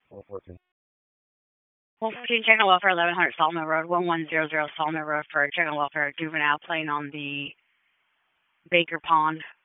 114 Chicken Welfare, 1100 Sawmill Road, 1100 Sawmill Road for Chicken Welfare juvenile playing on the Baker Pond